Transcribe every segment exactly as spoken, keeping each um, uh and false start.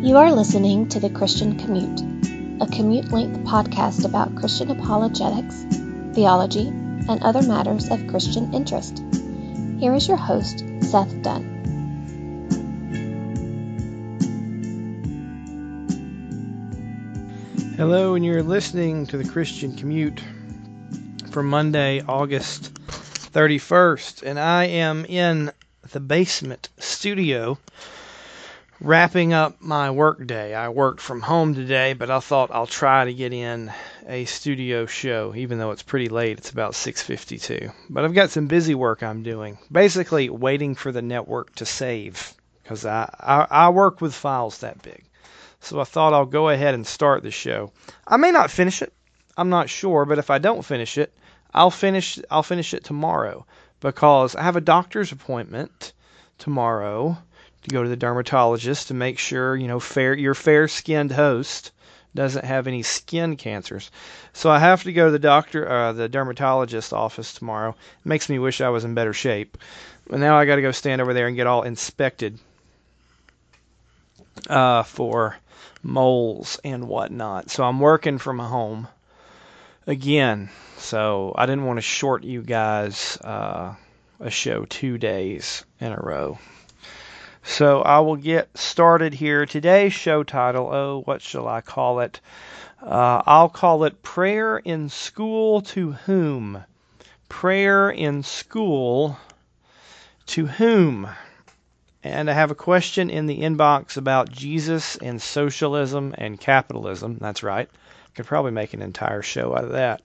You are listening to The Christian Commute, a commute-length podcast about Christian apologetics, theology, and other matters of Christian interest. Here is your host, Seth Dunn. Hello, and you're listening to The Christian Commute for Monday, August thirty-first, and I am in the basement studio wrapping up my work day. I worked from home today, but I thought I'll try to get in a studio show, even though it's pretty late. It's about six fifty-two. But I've got some busy work I'm doing, basically waiting for the network to save, because I, I, I work with files that big. So I thought I'll go ahead and start the show. I may not finish it. I'm not sure, but if I don't finish it, I'll finish I'll finish it tomorrow, because I have a doctor's appointment tomorrow to go to the dermatologist to make sure, you know, fair your fair-skinned host doesn't have any skin cancers. So I have to go to the doctor, uh, the dermatologist office tomorrow. It makes me wish I was in better shape. But now I got to go stand over there and get all inspected uh, for moles and whatnot. So I'm working from home again. So I didn't want to short you guys uh, a show two days in a row. So I will get started here. Today's show title, oh, what shall I call it? Uh, I'll call it Prayer in School to Whom? Prayer in School to Whom? And I have a question in the inbox about Jesus and socialism and capitalism. That's right. Could probably make an entire show out of that.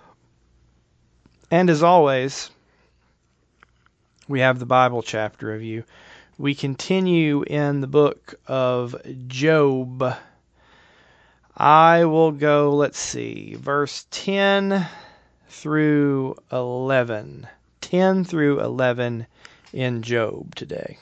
And as always, we have the Bible chapter review. We continue in the book of Job. I will go, let's see, verse ten through eleven. ten through eleven in Job today.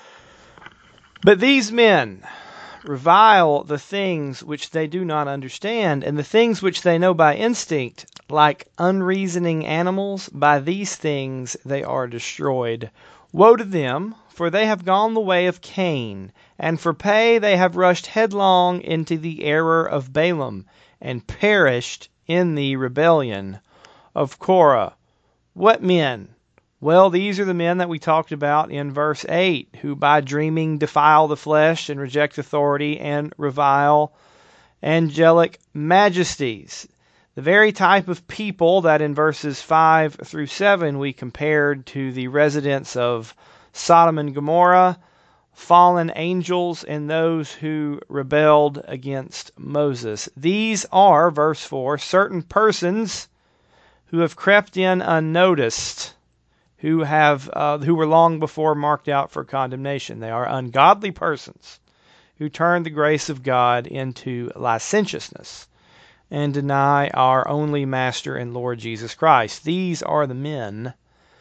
But these men revile the things which they do not understand, and the things which they know by instinct, like unreasoning animals, by these things they are destroyed. Woe to them, for they have gone the way of Cain, and for pay they have rushed headlong into the error of Balaam, and perished in the rebellion of Korah. What men? Well, these are the men that we talked about in verse eight, who by dreaming defile the flesh and reject authority and revile angelic majesties. The very type of people that in verses five through seven we compared to the residents of Sodom and Gomorrah, fallen angels, and those who rebelled against Moses. These are, verse four, certain persons who have crept in unnoticed, who have uh, who were long before marked out for condemnation. They are ungodly persons who turn the grace of God into licentiousness and deny our only Master and Lord Jesus Christ. These are the men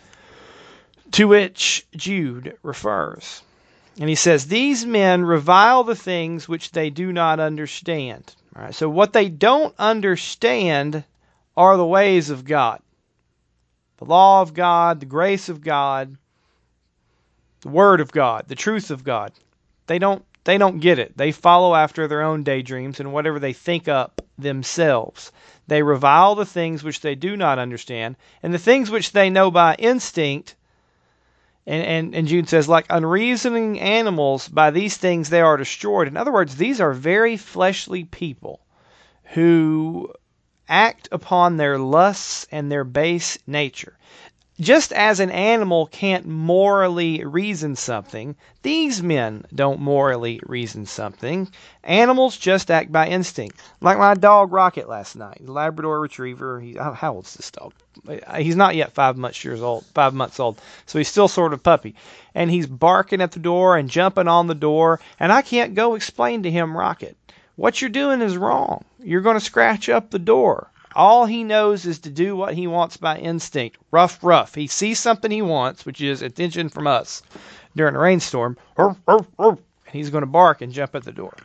to which Jude refers. And he says, these men revile the things which they do not understand. All right, so what they don't understand are the ways of God. The law of God, the grace of God, the word of God, the truth of God. They don't They don't get it. They follow after their own daydreams and whatever they think up themselves. They revile the things which they do not understand, and the things which they know by instinct. And, and, and Jude says, like unreasoning animals, by these things they are destroyed. In other words, these are very fleshly people who act upon their lusts and their base nature. Just as an animal can't morally reason something, these men don't morally reason something. Animals just act by instinct. Like my dog Rocket last night, Labrador Retriever. He, how old is this dog? He's not yet five months years old, five months old, so he's still sort of puppy. And he's barking at the door and jumping on the door, and I can't go explain to him, Rocket, what you're doing is wrong. You're going to scratch up the door. All he knows is to do what he wants by instinct. Rough, rough. He sees something he wants, which is attention from us during a rainstorm, and he's going to bark and jump at the door.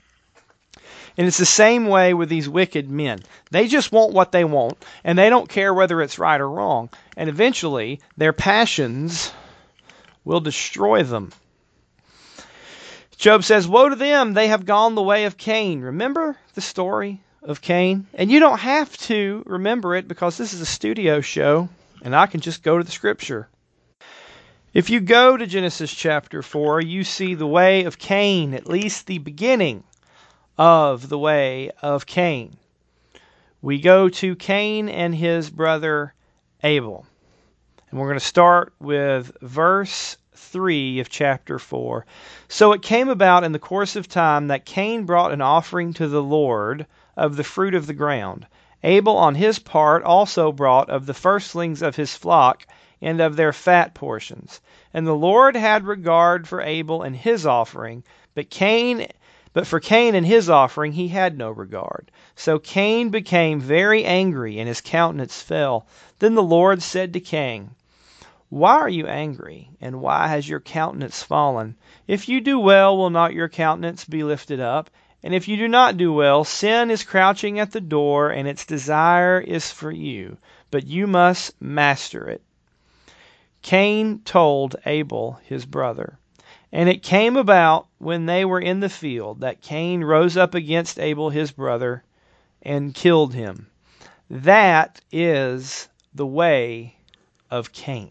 And it's the same way with these wicked men. They just want what they want, and they don't care whether it's right or wrong. And eventually, their passions will destroy them. Job says, "Woe to them, they have gone the way of Cain." Remember the story of Cain? And you don't have to remember it because this is a studio show and I can just go to the scripture. If you go to Genesis chapter four, you see the way of Cain, at least the beginning of the way of Cain. We go to Cain and his brother Abel. And we're going to start with verse three of chapter four. "So it came about in the course of time that Cain brought an offering to the Lord of the fruit of the ground. Abel on his part also brought of the firstlings of his flock and of their fat portions. And the Lord had regard for Abel and his offering, but Cain But for Cain and his offering he had no regard. So Cain became very angry, and his countenance fell. Then the Lord said to Cain, Why are you angry, and why has your countenance fallen? If you do well, will not your countenance be lifted up? And if you do not do well, sin is crouching at the door, and its desire is for you, but you must master it." Cain told Abel his brother. And it came about when they were in the field that Cain rose up against Abel his brother and killed him. That is the way of Cain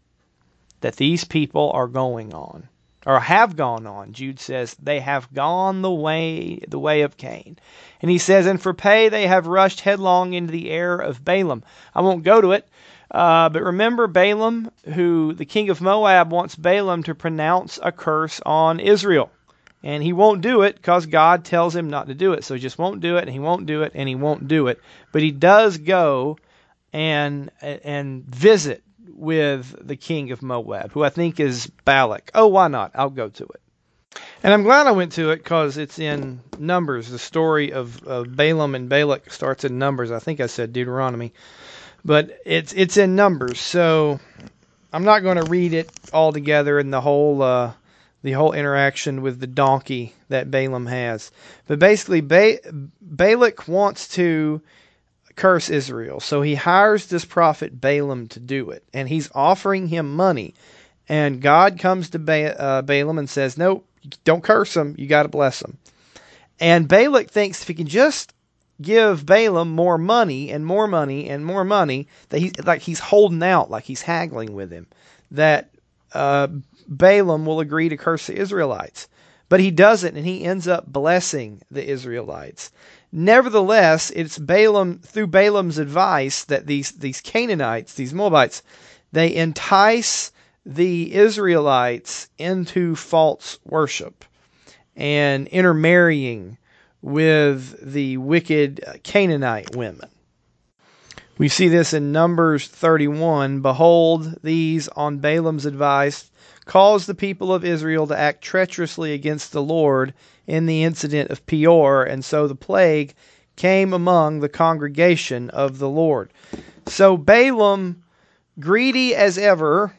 that these people are going on, or have gone on. Jude says they have gone the way the way of Cain. And he says, "And for pay they have rushed headlong into the error of Balaam." I won't go to it. Uh, but remember Balaam, who the king of Moab wants Balaam to pronounce a curse on Israel. And he won't do it because God tells him not to do it. So he just won't do it, and he won't do it, and he won't do it. But he does go and and visit with the king of Moab, who I think is Balak. Oh, why not? I'll go to it. And I'm glad I went to it because it's in Numbers. The story of, of Balaam and Balak starts in Numbers. I think I said Deuteronomy. But it's it's in Numbers, so I'm not going to read it all together in the whole uh, the whole interaction with the donkey that Balaam has. But basically, ba- Balak wants to curse Israel, so he hires this prophet Balaam to do it, and he's offering him money. And God comes to ba- uh, Balaam and says, "No, don't curse him. You got to bless him." And Balak thinks if he can just give Balaam more money and more money and more money, that he's like he's holding out, like he's haggling with him, that uh, Balaam will agree to curse the Israelites. But he doesn't, and he ends up blessing the Israelites. Nevertheless, it's Balaam, through Balaam's advice, that these these Canaanites, these Moabites, they entice the Israelites into false worship and intermarrying with the wicked Canaanite women. We see this in Numbers thirty-one. "Behold, these, on Balaam's advice, caused the people of Israel to act treacherously against the Lord in the incident of Peor, and so the plague came among the congregation of the Lord." So Balaam, greedy as ever,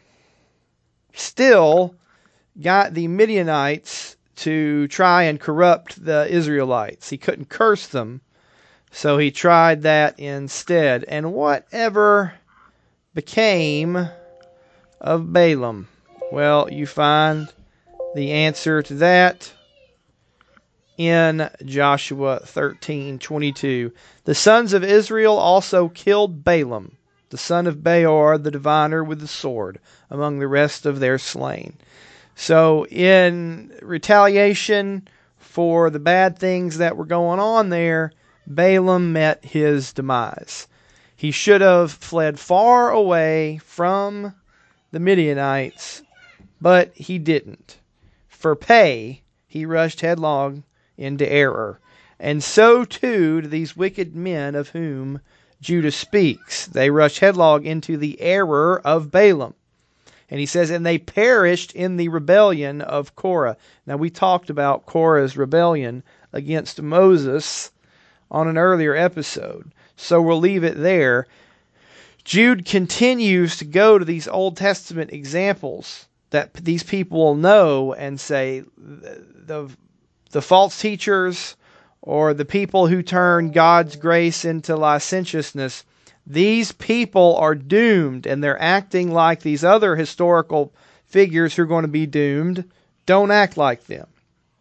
still got the Midianites to try and corrupt the Israelites. He couldn't curse them, so he tried that instead. And whatever became of Balaam? Well, you find the answer to that in Joshua thirteen twenty-two. "The sons of Israel also killed Balaam, the son of Beor, the diviner, with the sword, among the rest of their slain." So in retaliation for the bad things that were going on there, Balaam met his demise. He should have fled far away from the Midianites, but he didn't. For pay, he rushed headlong into error. And so too do these wicked men of whom Judah speaks. They rushed headlong into the error of Balaam. And he says, "And they perished in the rebellion of Korah." Now, we talked about Korah's rebellion against Moses on an earlier episode, so we'll leave it there. Jude continues to go to these Old Testament examples that these people will know and say the, the false teachers or the people who turn God's grace into licentiousness, these people are doomed, and they're acting like these other historical figures who are going to be doomed. Don't act like them.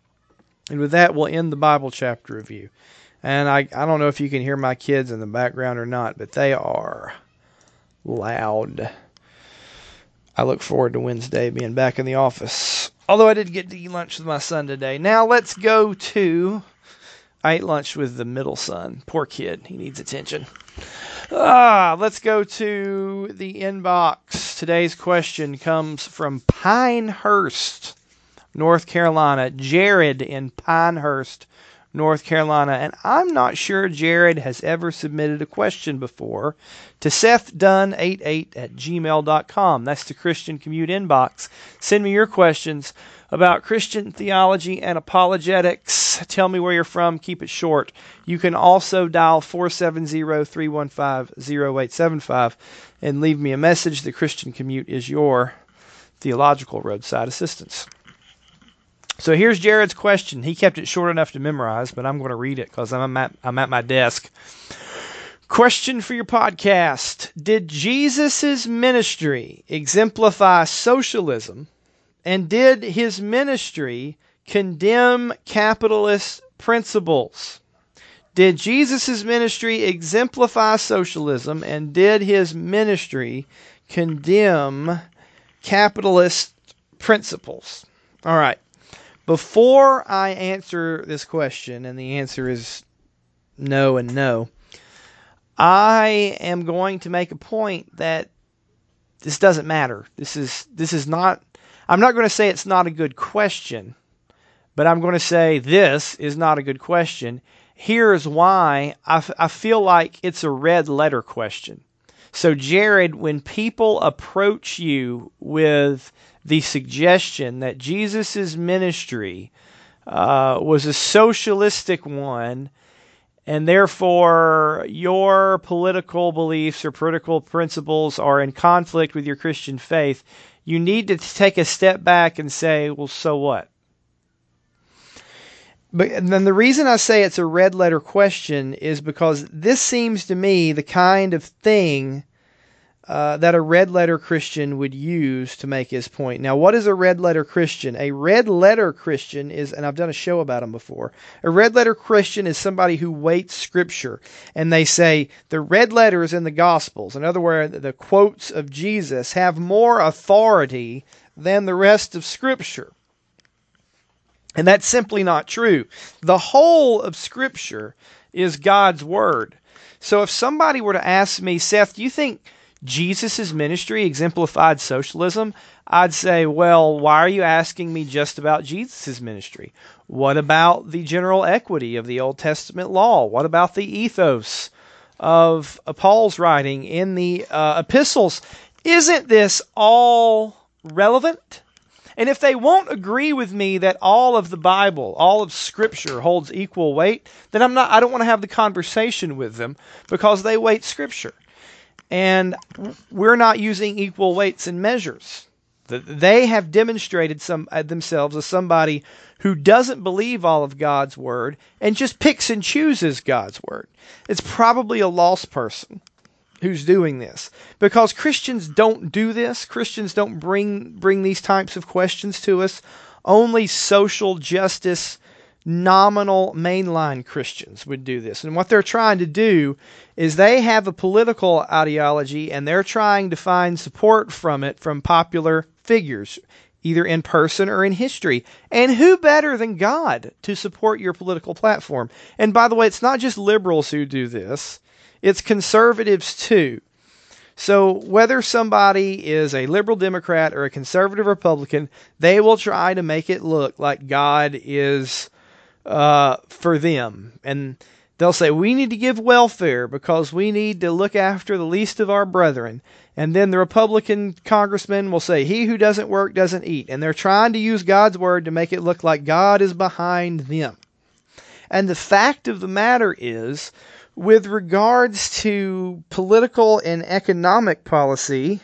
And with that, we'll end the Bible chapter review. And I, I don't know if you can hear my kids in the background or not, but they are loud. I look forward to Wednesday being back in the office. Although I did get to eat lunch with my son today. Now let's go to... I ate lunch with the middle son. Poor kid. He needs attention. Ah, let's go to the inbox. Today's question comes from Pinehurst, North Carolina. Jared in Pinehurst, North Carolina. And I'm not sure Jared has ever submitted a question before to Seth Dunn eighty-eight at gmail dot com. That's the Christian Commute inbox. Send me your questions about Christian theology and apologetics. Tell me where you're from. Keep it short. You can also dial four seven zero, three one five, zero eight seven five and leave me a message. The Christian Commute is your theological roadside assistance. So here's Jared's question. He kept it short enough to memorize, but I'm going to read it because I'm at, I'm at my desk. Question for your podcast. Did Jesus' ministry exemplify socialism, and did his ministry condemn capitalist principles? Did Jesus' ministry exemplify socialism, and did his ministry condemn capitalist principles? All right. Before I answer this question, and the answer is no and no, I am going to make a point that this doesn't matter. This is this is not, I'm not going to say it's not a good question, but I'm going to say this is not a good question. Here's why I, f- I feel like it's a red letter question. So Jared, when people approach you with the suggestion that Jesus' ministry uh, was a socialistic one, and therefore your political beliefs or political principles are in conflict with your Christian faith, you need to take a step back and say, well, so what? But and then the reason I say it's a red letter question is because this seems to me the kind of thing Uh, that a red letter Christian would use to make his point. Now, what is a red letter Christian? A red letter Christian is, and I've done a show about them before, a red letter Christian is somebody who weights Scripture, and they say the red letters in the Gospels, in other words, the quotes of Jesus, have more authority than the rest of Scripture. And that's simply not true. The whole of Scripture is God's Word. So if somebody were to ask me, Seth, do you think Jesus' ministry exemplified socialism? I'd say, well, why are you asking me just about Jesus' ministry? What about the general equity of the Old Testament law? What about the ethos of Paul's writing in the uh, epistles? Isn't this all relevant? And if they won't agree with me that all of the Bible, all of Scripture holds equal weight, then I'm not, I don't want to have the conversation with them because they weight Scripture. And we're not using equal weights and measures. They have demonstrated some uh, themselves as somebody who doesn't believe all of God's Word and just picks and chooses God's Word. It's probably a lost person who's doing this, because Christians don't do this. Christians don't bring bring these types of questions to us. Only social justice nominal mainline Christians would do this. And what they're trying to do is they have a political ideology and they're trying to find support from it from popular figures, either in person or in history. And who better than God to support your political platform? And by the way, it's not just liberals who do this. It's conservatives too. So whether somebody is a liberal Democrat or a conservative Republican, they will try to make it look like God is Uh, for them. And they'll say, we need to give welfare because we need to look after the least of our brethren. And then the Republican congressman will say, he who doesn't work doesn't eat. And they're trying to use God's Word to make it look like God is behind them. And the fact of the matter is, with regards to political and economic policy,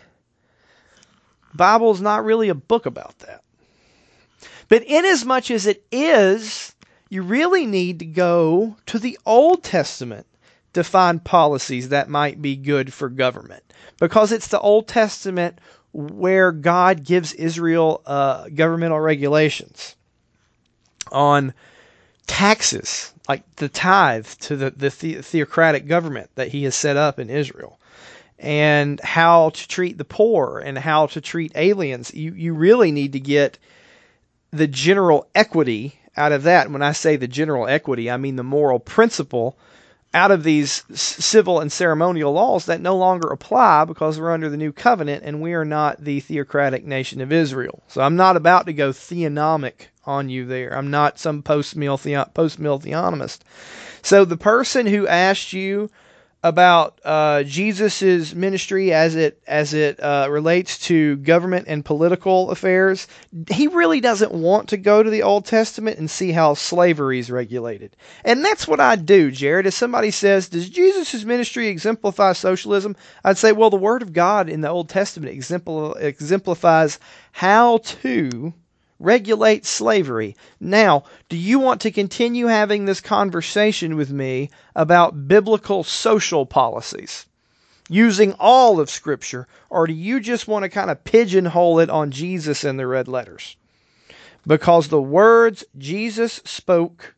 the Bible is not really a book about that. But inasmuch as it is, you really need to go to the Old Testament to find policies that might be good for government. Because it's the Old Testament where God gives Israel uh, governmental regulations on taxes, like the tithe to the, the, the theocratic government that he has set up in Israel, and how to treat the poor and how to treat aliens. You, you really need to get the general equity out of that. And when I say the general equity, I mean the moral principle out of these civil and ceremonial laws that no longer apply because we're under the new covenant and we are not the theocratic nation of Israel. So I'm not about to go theonomic on you there. I'm not some post-mill the- post-mill theonomist. So the person who asked you about uh, Jesus's ministry as it as it uh, relates to government and political affairs, he really doesn't want to go to the Old Testament and see how slavery is regulated. And that's what I do, Jared. If somebody says, does Jesus' ministry exemplify socialism? I'd say, well, the Word of God in the Old Testament exempl- exemplifies how to regulate slavery. Now, do you want to continue having this conversation with me about biblical social policies using all of Scripture, or do you just want to kind of pigeonhole it on Jesus and the red letters? Because the words Jesus spoke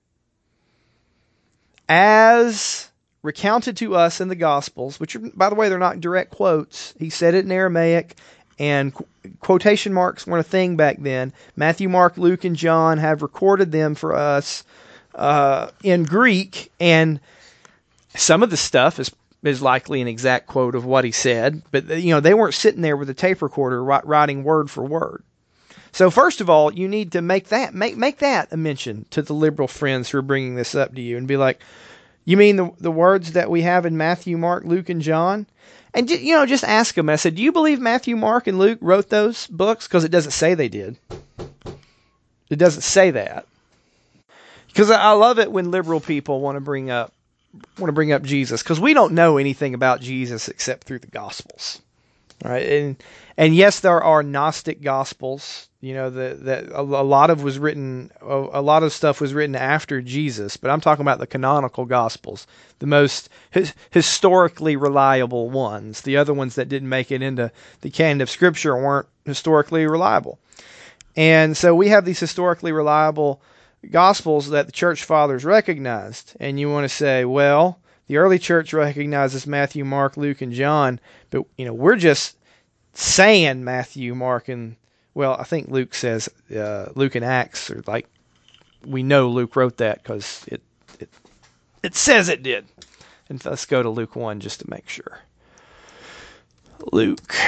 as recounted to us in the Gospels, which, are, by the way, they're not direct quotes. He said it in Aramaic, and quotation marks weren't a thing back then. Matthew, Mark, Luke, and John have recorded them for us uh, in Greek, and some of the stuff is is likely an exact quote of what he said, but you know they weren't sitting there with a tape recorder writing word for word. So first of all, you need to make that make make that a mention to the liberal friends who are bringing this up to you, and be like, you mean the the words that we have in Matthew, Mark, Luke, and John? And, you know, just ask them. I said, do you believe Matthew, Mark, and Luke wrote those books? Because it doesn't say they did. It doesn't say that. Because I love it when liberal people want to bring up want to bring up Jesus, because we don't know anything about Jesus except through the Gospels. All right, and and yes, there are Gnostic Gospels. You know, that that a, a lot of was written, a, a lot of stuff was written after Jesus. But I'm talking about the canonical Gospels, the most his, historically reliable ones. The other ones that didn't make it into the canon of Scripture weren't historically reliable. And so we have these historically reliable Gospels that the church fathers recognized. And you want to say, well, the early church recognizes Matthew, Mark, Luke, and John, but you know we're just saying Matthew, Mark, and well, I think Luke says uh, Luke and Acts are like, we know Luke wrote that because it it it says it did. And let's go to Luke one just to make sure. Luke,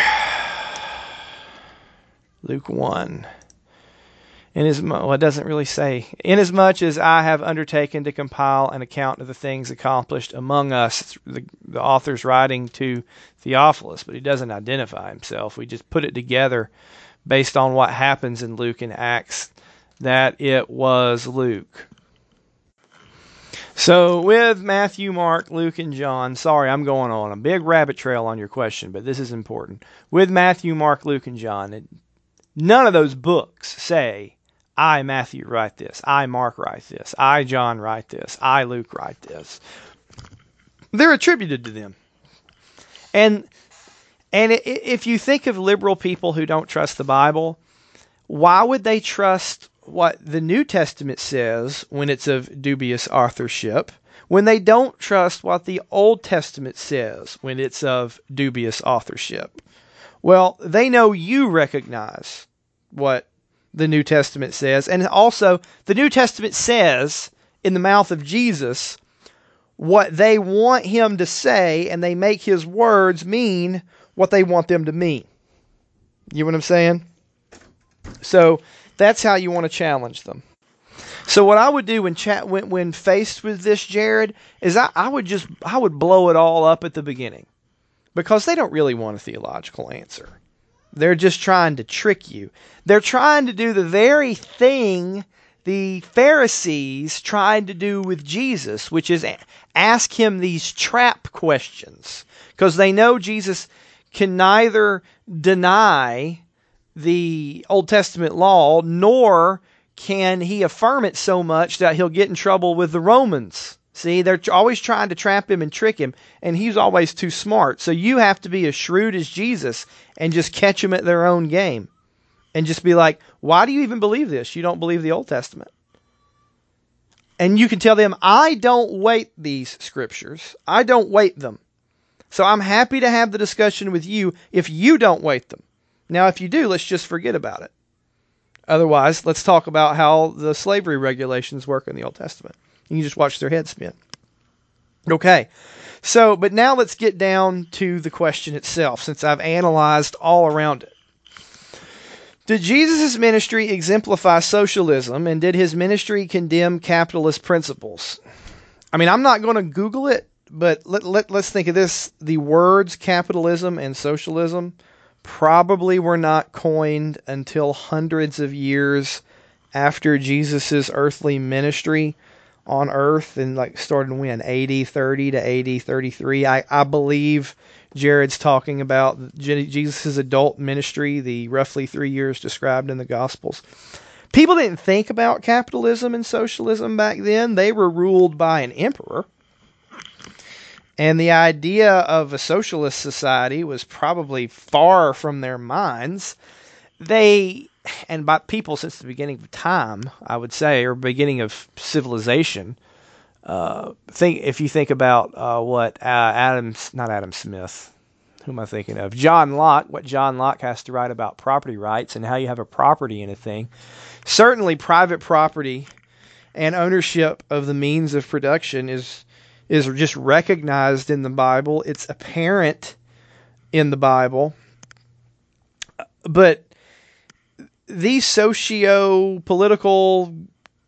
Luke one. Inasmuch, well, it doesn't really say. Inasmuch as I have undertaken to compile an account of the things accomplished among us, the, the author's writing to Theophilus, but he doesn't identify himself. We just put it together based on what happens in Luke and Acts, that it was Luke. So with Matthew, Mark, Luke, and John, sorry, I'm going on a big rabbit trail on your question, but this is important. With Matthew, Mark, Luke, and John, it, none of those books say, I, Matthew, write this. I, Mark, write this. I, John, write this. I, Luke, write this. They're attributed to them. And and if you think of liberal people who don't trust the Bible, why would they trust what the New Testament says when it's of dubious authorship, when they don't trust what the Old Testament says when it's of dubious authorship? Well, they know you recognize what the New Testament says. And also, the New Testament says, in the mouth of Jesus, what they want him to say, and they make his words mean what they want them to mean. You know what I'm saying? So, that's how you want to challenge them. So what I would do when chat when, when faced with this, Jared, is I, I would just I would blow it all up at the beginning. Because they don't really want a theological answer. They're just trying to trick you. They're trying to do the very thing the Pharisees tried to do with Jesus, which is ask him these trap questions. Because they know Jesus can neither deny the Old Testament law, nor can he affirm it so much that he'll get in trouble with the Romans. See, they're always trying to trap him and trick him, and he's always too smart. So you have to be as shrewd as Jesus and just catch them at their own game. And just be like, why do you even believe this? You don't believe the Old Testament. And you can tell them, I don't weight these scriptures. I don't weight them. So I'm happy to have the discussion with you if you don't weight them. Now, if you do, let's just forget about it. Otherwise, let's talk about how the slavery regulations work in the Old Testament. You can just watch their heads spin. Okay. So, but now let's get down to the question itself, since I've analyzed all around it. Did Jesus' ministry exemplify socialism, and did his ministry condemn capitalist principles? I mean, I'm not going to Google it, but let, let, let's think of this. The words capitalism and socialism probably were not coined until hundreds of years after Jesus' earthly ministry on earth, and like started when? A D thirty to A D thirty-three. I, I believe Jared's talking about Jesus' adult ministry, the roughly three years described in the Gospels. People didn't think about capitalism and socialism back then. They were ruled by an emperor. And the idea of a socialist society was probably far from their minds. They, and by people since the beginning of time, I would say, or beginning of civilization, Uh, think if you think about uh, what uh, Adam, not Adam Smith, who am I thinking of? John Locke, what John Locke has to write about property rights and how you have a property in a thing. Certainly private property and ownership of the means of production is is just recognized in the Bible. It's apparent in the Bible. But these socio-political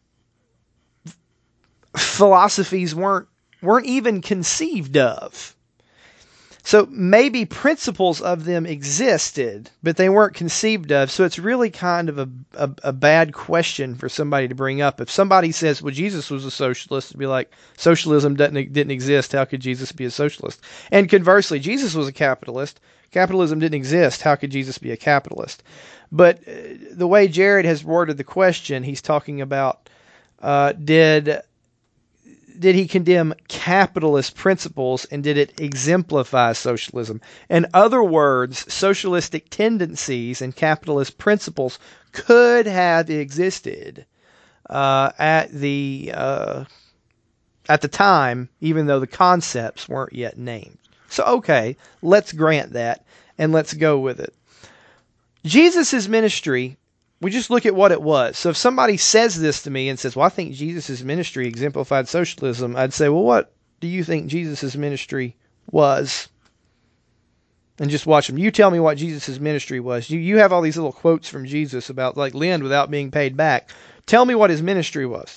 philosophies weren't weren't even conceived of. So maybe principles of them existed, but they weren't conceived of. So it's really kind of a, a, a bad question for somebody to bring up. If somebody says, well, Jesus was a socialist, it'd be like, socialism didn't, didn't exist. How could Jesus be a socialist? And conversely, Jesus was a capitalist. Capitalism didn't exist. How could Jesus be a capitalist? But the way Jared has worded the question, he's talking about, uh, did... Did he condemn capitalist principles, and did it exemplify socialism? In other words, socialistic tendencies and capitalist principles could have existed uh, at the uh, at the time, even though the concepts weren't yet named. So, okay, let's grant that, and let's go with it. Jesus' ministry, we just look at what it was. So if somebody says this to me and says, well, I think Jesus' ministry exemplified socialism, I'd say, well, what do you think Jesus' ministry was? And just watch them. You tell me what Jesus' ministry was. You you have all these little quotes from Jesus about like lend without being paid back. Tell me what his ministry was.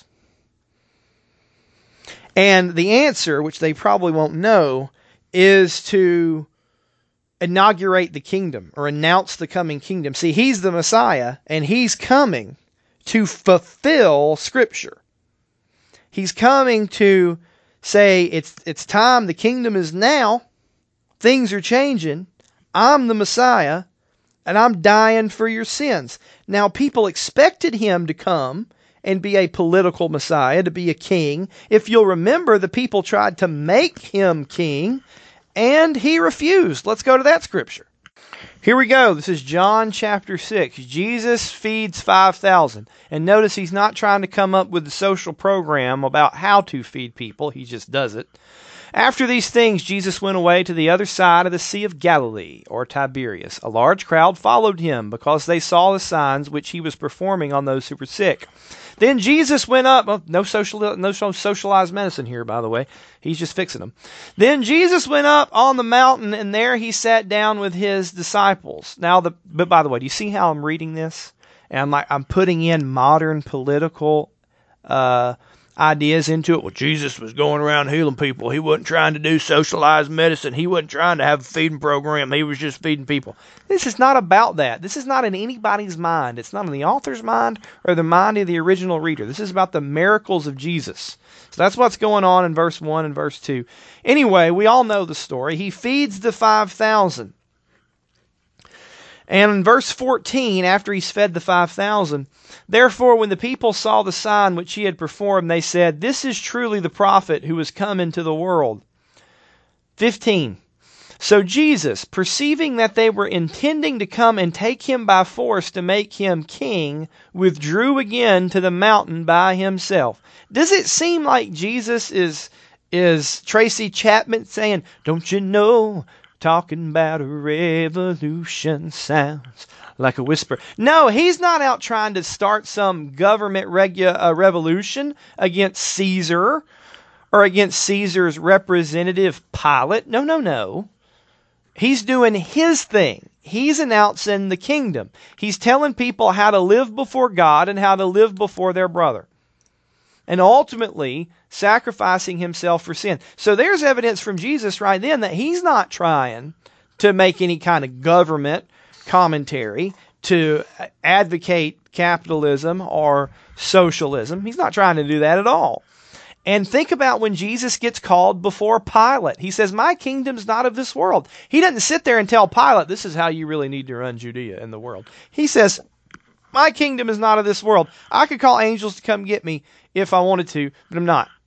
And the answer, which they probably won't know, is to inaugurate the kingdom or announce the coming kingdom. See, he's the Messiah, and he's coming to fulfill Scripture. He's coming to say, it's it's time, the kingdom is now, things are changing, I'm the Messiah, and I'm dying for your sins. Now, people expected him to come and be a political Messiah, to be a king. If you'll remember, the people tried to make him king, and he refused. Let's go to that scripture. Here we go. This is John chapter six. Jesus feeds five thousand. And notice he's not trying to come up with a social program about how to feed people. He just does it. After these things, Jesus went away to the other side of the Sea of Galilee, or Tiberias. A large crowd followed him because they saw the signs which he was performing on those who were sick. Then Jesus went up. Oh, no social, no socialized medicine here, by the way. He's just fixing them. Then Jesus went up on the mountain, and there he sat down with his disciples. Now, the but by the way, do you see how I'm reading this? And I'm like I'm putting in modern political uh, ideas into it. Well, Jesus was going around healing people. He wasn't trying to do socialized medicine. He wasn't trying to have a feeding program. He was just feeding people. This is not about that. This is not in anybody's mind. It's not in the author's mind or the mind of the original reader. This is about the miracles of Jesus. So that's what's going on in verse one and verse two. Anyway, we all know the story. He feeds the five thousand. And in verse fourteen, after he's fed the five thousand, therefore when the people saw the sign which he had performed, they said, this is truly the prophet who has come into the world. fifteen. So Jesus, perceiving that they were intending to come and take him by force to make him king, withdrew again to the mountain by himself. Does it seem like Jesus is is Tracy Chapman saying, "Don't you know, talking about a revolution sounds like a whisper"? No, he's not out trying to start some government regu- uh, revolution against Caesar or against Caesar's representative Pilate. No, no, no. He's doing his thing. He's announcing the kingdom. He's telling people how to live before God and how to live before their brother. And ultimately, sacrificing himself for sin. So there's evidence from Jesus right then that he's not trying to make any kind of government commentary to advocate capitalism or socialism. He's not trying to do that at all. And think about when Jesus gets called before Pilate. He says, "My kingdom's not of this world." He doesn't sit there and tell Pilate, "This is how you really need to run Judea in the world." He says, "My kingdom is not of this world. I could call angels to come get me if I wanted to, but I'm not."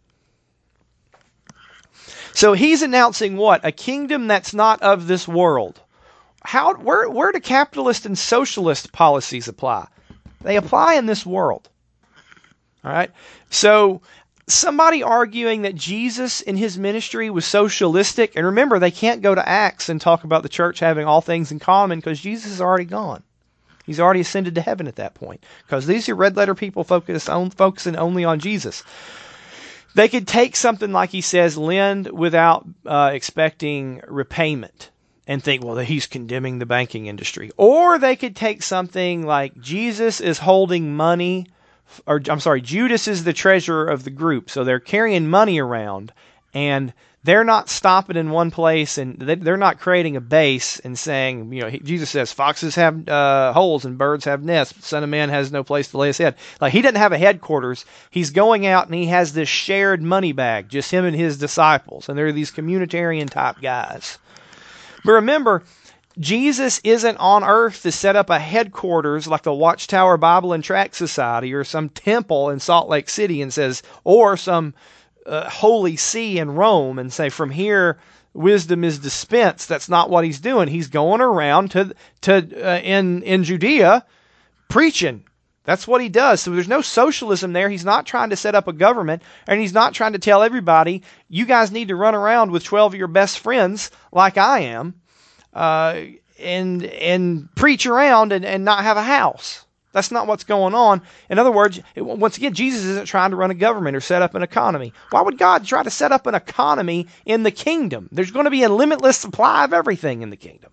So he's announcing what? A kingdom that's not of this world. How? Where, where do capitalist and socialist policies apply? They apply in this world. All right? So somebody arguing that Jesus in his ministry was socialistic, and remember, they can't go to Acts and talk about the church having all things in common because Jesus is already gone. He's already ascended to heaven at that point. Because these are red letter people focus on, focusing only on Jesus. They could take something like he says, lend without uh, expecting repayment, and think, well, he's condemning the banking industry. Or they could take something like Jesus is holding money, or I'm sorry, Judas is the treasurer of the group. So they're carrying money around, and they're not stopping in one place, and they're not creating a base and saying, you know, Jesus says, foxes have uh, holes and birds have nests. Son of Man has no place to lay his head. Like, he doesn't have a headquarters. He's going out and he has this shared money bag, just him and his disciples. And they're these communitarian type guys. But remember, Jesus isn't on earth to set up a headquarters like the Watchtower Bible and Tract Society or some temple in Salt Lake City and says, or some uh, holy see in Rome and say, from here, wisdom is dispensed. That's not what he's doing. He's going around to to uh, in, in Judea preaching. That's what he does. So there's no socialism there. He's not trying to set up a government, and he's not trying to tell everybody, you guys need to run around with twelve of your best friends like I am, uh, and and preach around and, and not have a house. That's not what's going on. In other words, it, once again, Jesus isn't trying to run a government or set up an economy. Why would God try to set up an economy in the kingdom? There's going to be a limitless supply of everything in the kingdom.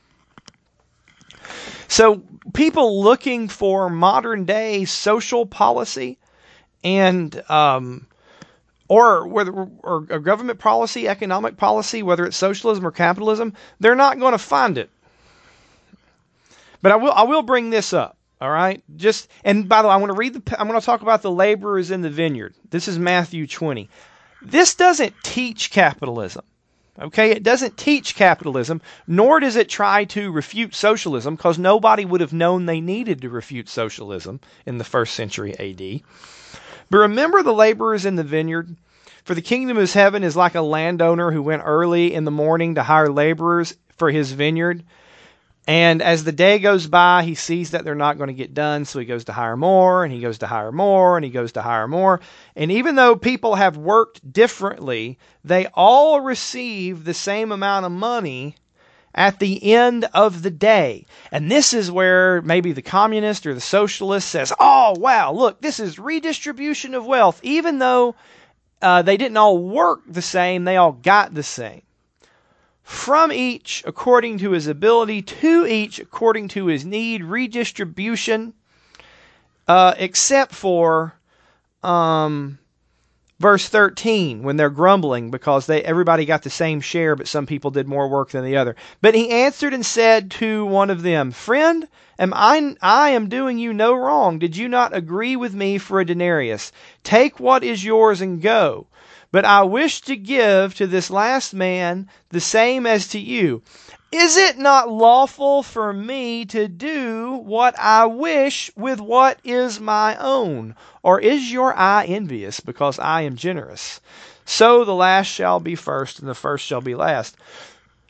So people looking for modern day social policy and um, or whether or a government policy, economic policy, whether it's socialism or capitalism, they're not going to find it. But I will I will bring this up. All right. Just and by the way, I want to read the. I'm going to talk about the laborers in the vineyard. This is Matthew twenty. This doesn't teach capitalism. Okay, it doesn't teach capitalism, nor does it try to refute socialism, because nobody would have known they needed to refute socialism in the first century A D. But remember the laborers in the vineyard? For the kingdom of heaven is like a landowner who went early in the morning to hire laborers for his vineyard. And as the day goes by, he sees that they're not going to get done, so he goes to hire more, and he goes to hire more, and he goes to hire more. And even though people have worked differently, they all receive the same amount of money at the end of the day. And this is where maybe the communist or the socialist says, oh, wow, look, this is redistribution of wealth. Even though uh, they didn't all work the same, they all got the same. From each according to his ability, to each according to his need, redistribution, uh, except for um, verse thirteen, when they're grumbling because they everybody got the same share, but some people did more work than the other. But he answered and said to one of them, Friend, am I, I am doing you no wrong. Did you not agree with me for a denarius? Take what is yours and go. But I wish to give to this last man the same as to you. Is it not lawful for me to do what I wish with what is my own? Or is your eye envious because I am generous? So the last shall be first, and the first shall be last.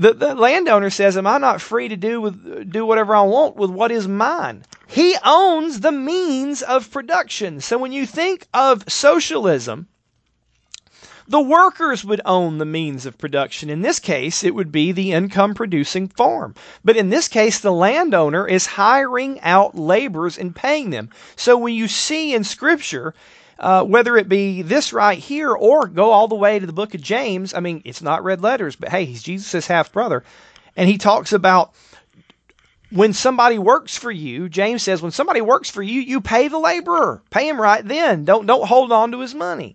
The, the landowner says, am I not free to do with do whatever I want with what is mine? He owns the means of production. So when you think of socialism, the workers would own the means of production. In this case, it would be the income-producing farm. But in this case, the landowner is hiring out laborers and paying them. So when you see in Scripture, uh, whether it be this right here or go all the way to the book of James, I mean, it's not red letters, but hey, he's Jesus' half-brother. And he talks about when somebody works for you, James says, when somebody works for you, you pay the laborer. Pay him right then. Don't, don't hold on to his money.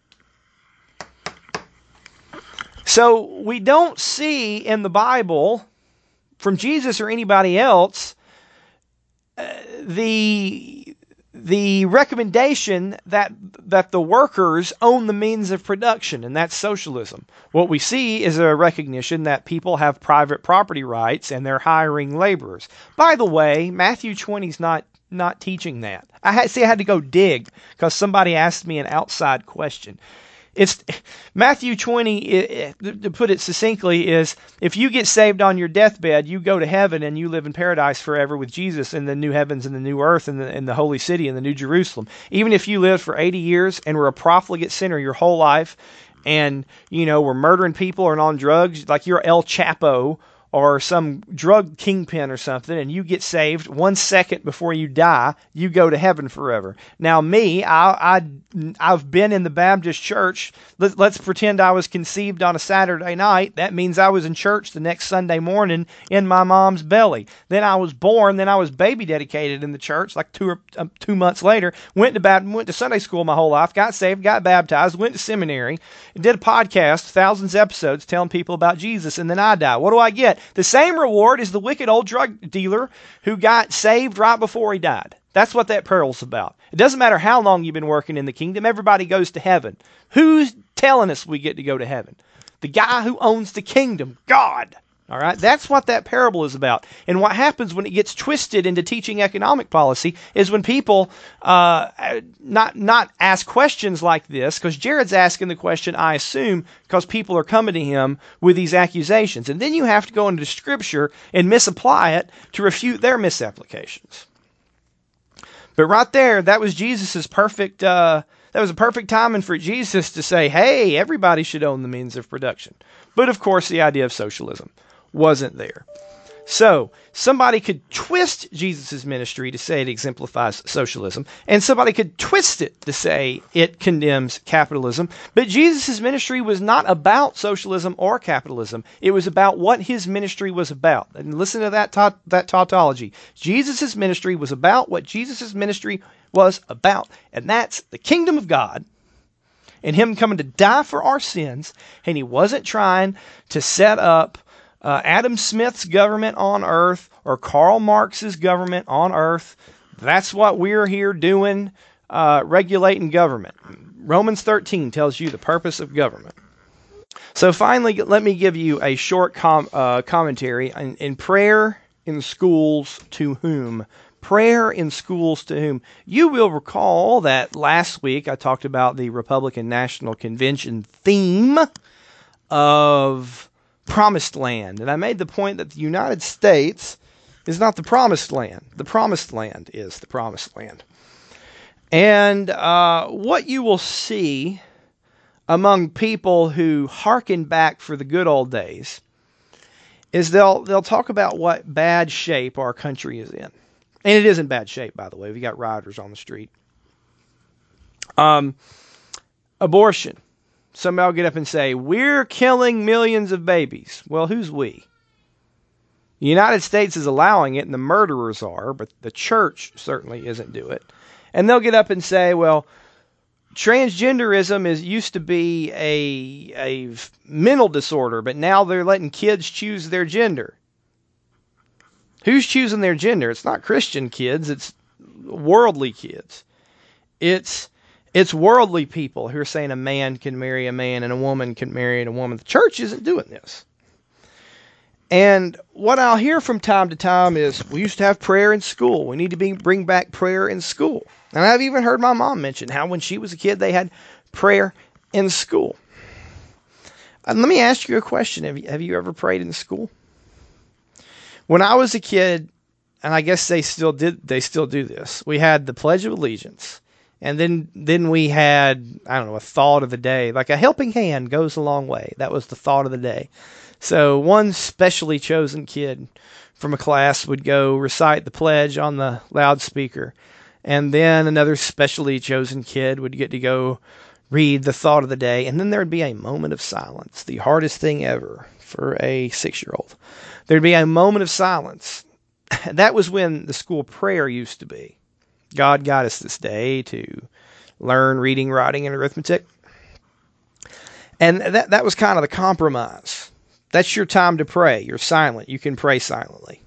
So we don't see in the Bible, from Jesus or anybody else, uh, the the recommendation that that the workers own the means of production, and that's socialism. What we see is a recognition that people have private property rights and they're hiring laborers. By the way, Matthew twenty is not not teaching that. I had see I had to go dig because somebody asked me an outside question. It's Matthew twenty, to put it succinctly, is if you get saved on your deathbed, you go to heaven and you live in paradise forever with Jesus in the new heavens and the new earth and the, and the holy city and the new Jerusalem. Even if you lived for eighty years and were a profligate sinner your whole life and, you know, were murdering people or on drugs, like you're El Chapo or some drug kingpin or something, and you get saved one second before you die, you go to heaven forever. Now me, I, I, I've been in the Baptist church. Let, let's pretend I was conceived on a Saturday night. That means I was in church the next Sunday morning in my mom's belly. Then I was born. Then I was baby dedicated in the church like two or um, two months later. Went to Baptist, went to Sunday school my whole life. Got saved, got baptized, went to seminary, did a podcast, thousands of episodes telling people about Jesus, and then I die. What do I get? The same reward as the wicked old drug dealer who got saved right before he died. That's what that parable's about. It doesn't matter how long you've been working in the kingdom. Everybody goes to heaven. Who's telling us we get to go to heaven? The guy who owns the kingdom, God. All right, that's what that parable is about. And what happens when it gets twisted into teaching economic policy is when people uh, not not ask questions like this, because Jared's asking the question, I assume, because people are coming to him with these accusations. And then you have to go into Scripture and misapply it to refute their misapplications. But right there, that was Jesus's perfect. Uh, that was a perfect timing for Jesus to say, "Hey, everybody should own the means of production." But of course, the idea of socialism wasn't there. So somebody could twist Jesus' ministry to say it exemplifies socialism, and somebody could twist it to say it condemns capitalism. But Jesus' ministry was not about socialism or capitalism. It was about what his ministry was about. And listen to that ta- that tautology. Jesus' ministry was about what Jesus' ministry was about, and that's the kingdom of God and him coming to die for our sins. And he wasn't trying to set up Uh, Adam Smith's government on earth or Karl Marx's government on earth. That's what we're here doing, uh, regulating government. Romans thirteen tells you the purpose of government. So finally, let me give you a short com- uh, commentary in, in prayer in schools to whom? Prayer in schools to whom? You will recall that last week I talked about the Republican National Convention theme of Promised Land. And I made the point that the United States is not the promised land. The promised land is the promised land. And uh, what you will see among people who hearken back for the good old days is they'll they'll talk about what bad shape our country is in. And it is in bad shape, by the way. We got rioters on the street. Um, abortion. Somebody will get up and say, we're killing millions of babies. Well, who's we? The United States is allowing it, and the murderers are, but the church certainly isn't doing it. And they'll get up and say, well, transgenderism is used to be a, a mental disorder, but now they're letting kids choose their gender. Who's choosing their gender? It's not Christian kids. It's worldly kids. It's It's worldly people who are saying a man can marry a man and a woman can marry a woman. The church isn't doing this. And what I'll hear from time to time is, we used to have prayer in school. We need to be, bring back prayer in school. And I've even heard my mom mention how when she was a kid, they had prayer in school. And let me ask you a question. Have you, have you ever prayed in school? When I was a kid, and I guess they still did, they still do this, we had the Pledge of Allegiance. And then, then we had, I don't know, a thought of the day. Like a helping hand goes a long way. That was the thought of the day. So one specially chosen kid from a class would go recite the pledge on the loudspeaker. And then another specially chosen kid would get to go read the thought of the day. And then there would be a moment of silence, the hardest thing ever for a six-year-old. There'd be a moment of silence. That was when the school prayer used to be. God got us this day to learn reading, writing, and arithmetic. And that that was kind of the compromise. That's your time to pray. You're silent. You can pray silently.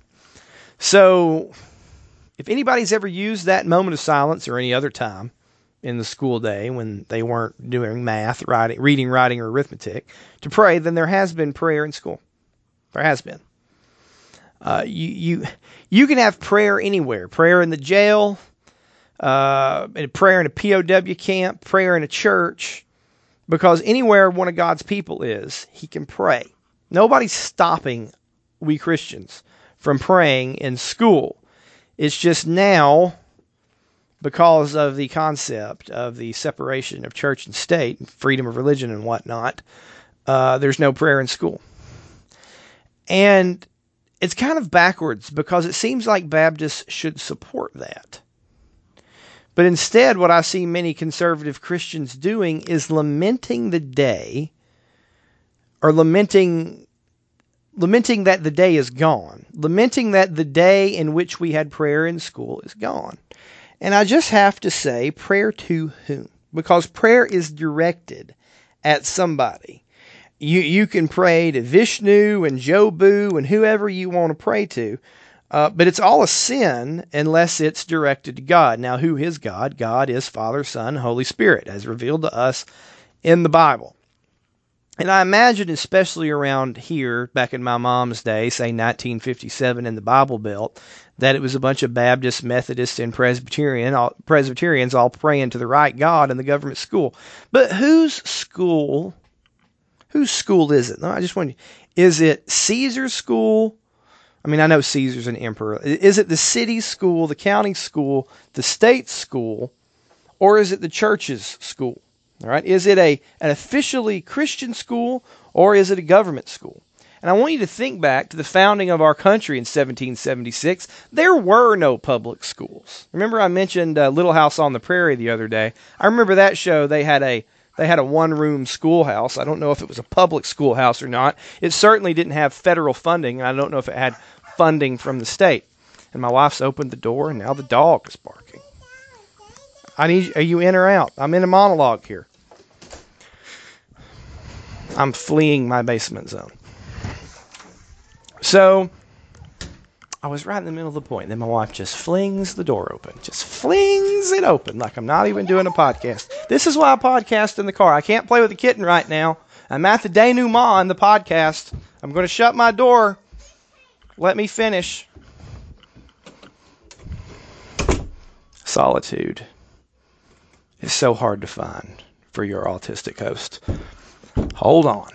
So if anybody's ever used that moment of silence or any other time in the school day when they weren't doing math, writing, reading, writing, or arithmetic to pray, then there has been prayer in school. There has been. Uh, you, you, you can have prayer anywhere. Prayer in the jail, Uh, and prayer in a P O W camp, prayer in a church, because anywhere one of God's people is, he can pray. Nobody's stopping we Christians from praying in school. It's just now, because of the concept of the separation of church and state, and freedom of religion and whatnot, uh, there's no prayer in school. And it's kind of backwards, because it seems like Baptists should support that. But instead, what I see many conservative Christians doing is lamenting the day, or lamenting, lamenting that the day is gone, lamenting that the day in which we had prayer in school is gone. And I just have to say, prayer to whom? Because prayer is directed at somebody. You you can pray to Vishnu and Jobu and whoever you want to pray to. Uh, but it's all a sin unless it's directed to God. Now, who is God? God is Father, Son, Holy Spirit, as revealed to us in the Bible. And I imagine, especially around here, back in my mom's day, say nineteen fifty-seven in the Bible Belt, that it was a bunch of Baptists, Methodists, and Presbyterian, all, Presbyterians all praying to the right God in the government school. But whose school, whose school is it? No, I just wonder, is it Caesar's school? I mean, I know Caesar's an emperor. Is it the city school, the county school, the state school, or is it the church's school? All right. Is it a an officially Christian school, or is it a government school? And I want you to think back to the founding of our country in seventeen seventy-six. There were no public schools. Remember I mentioned uh, Little House on the Prairie the other day? I remember that show. They had a They had a one-room schoolhouse. I don't know if it was a public schoolhouse or not. It certainly didn't have federal funding, and I don't know if it had funding from the state. And my wife's opened the door, and now the dog is barking. I need. Are you in or out? I'm in a monologue here. I'm fleeing my basement zone. So I was right in the middle of the point. Then my wife just flings the door open. Just flings it open like I'm not even doing a podcast. This is why I podcast in the car. I can't play with the kitten right now. I'm at the denouement in the podcast. I'm going to shut my door. Let me finish. Solitude is so hard to find for your autistic host. Hold on.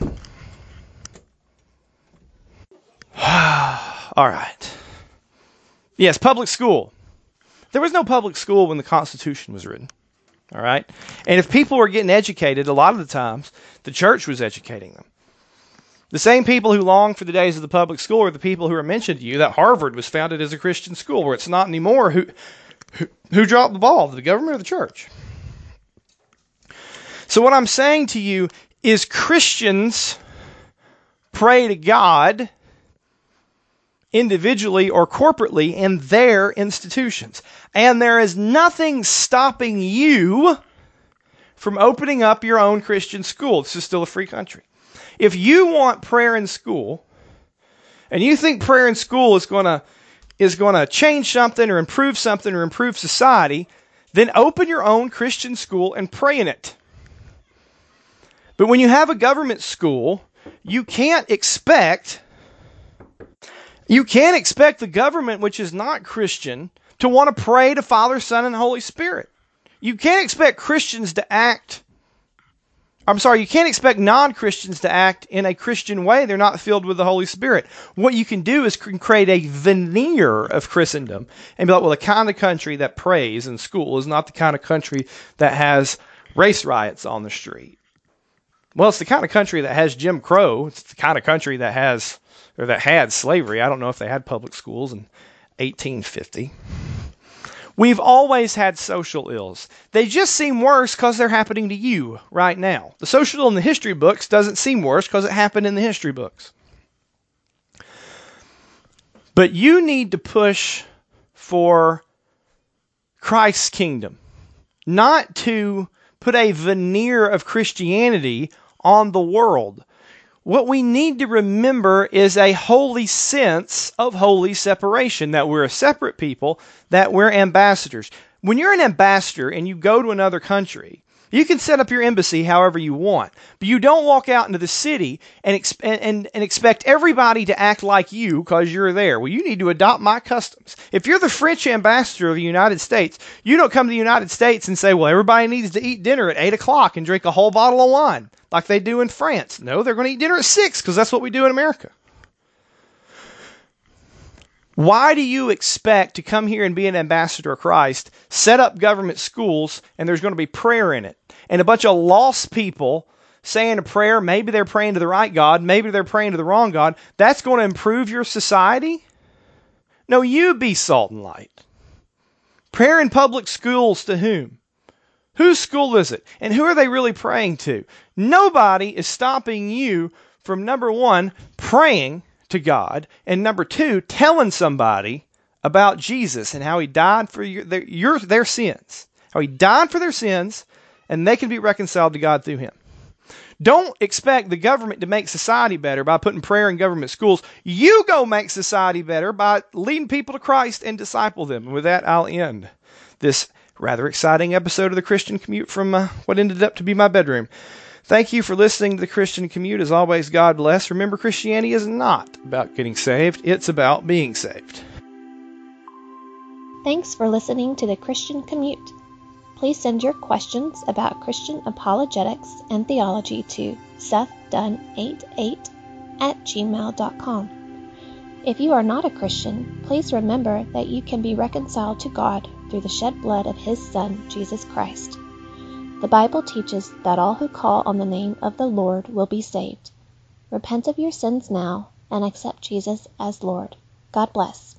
All right. Yes, public school. There was no public school when the Constitution was written. All right? And if people were getting educated, a lot of the times, the church was educating them. The same people who long for the days of the public school are the people who are mentioned to you that Harvard was founded as a Christian school, where it's not anymore. Who, who, who dropped the ball, the government or the church? So what I'm saying to you is Christians pray to God individually or corporately in their institutions. And there is nothing stopping you from opening up your own Christian school. This is still a free country. If you want prayer in school, and you think prayer in school is going to is going to change something or improve something or improve society, then open your own Christian school and pray in it. But when you have a government school, you can't expect You can't expect the government, which is not Christian, to want to pray to Father, Son, and Holy Spirit. You can't expect Christians to act I'm sorry, you can't expect non-Christians to act in a Christian way. They're not filled with the Holy Spirit. What you can do is create a veneer of Christendom and be like, well, the kind of country that prays in school is not the kind of country that has race riots on the street. Well, it's the kind of country that has Jim Crow. It's the kind of country that has, or that had slavery. I don't know if they had public schools in eighteen fifty. We've always had social ills. They just seem worse because they're happening to you right now. The social ill in the history books doesn't seem worse because it happened in the history books. But you need to push for Christ's kingdom, not to put a veneer of Christianity on the world. What we need to remember is a holy sense of holy separation, that we're a separate people, that we're ambassadors. When you're an ambassador and you go to another country, you can set up your embassy however you want, but you don't walk out into the city and, ex- and, and expect everybody to act like you because you're there. Well, you need to adopt my customs. If you're the French ambassador of the United States, you don't come to the United States and say, well, everybody needs to eat dinner at eight o'clock and drink a whole bottle of wine like they do in France. No, they're going to eat dinner at six because that's what we do in America. Why do you expect to come here and be an ambassador of Christ, set up government schools, and there's going to be prayer in it? And a bunch of lost people saying a prayer, maybe they're praying to the right God, maybe they're praying to the wrong God. That's going to improve your society? No, you be salt and light. Prayer in public schools to whom? Whose school is it? And who are they really praying to? Nobody is stopping you from, number one, praying to God, and number two, telling somebody about Jesus and how he died for your, their, your, their sins. How he died for their sins, and they can be reconciled to God through him. Don't expect the government to make society better by putting prayer in government schools. You go make society better by leading people to Christ and disciple them. And with that, I'll end this rather exciting episode of the Christian Commute from uh, what ended up to be my bedroom. Thank you for listening to the Christian Commute. As always, God bless. Remember, Christianity is not about getting saved. It's about being saved. Thanks for listening to the Christian Commute. Please send your questions about Christian apologetics and theology to seth dunn eighty-eight at gmail dot com. If you are not a Christian, please remember that you can be reconciled to God through the shed blood of his Son, Jesus Christ. The Bible teaches that all who call on the name of the Lord will be saved. Repent of your sins now and accept Jesus as Lord. God bless.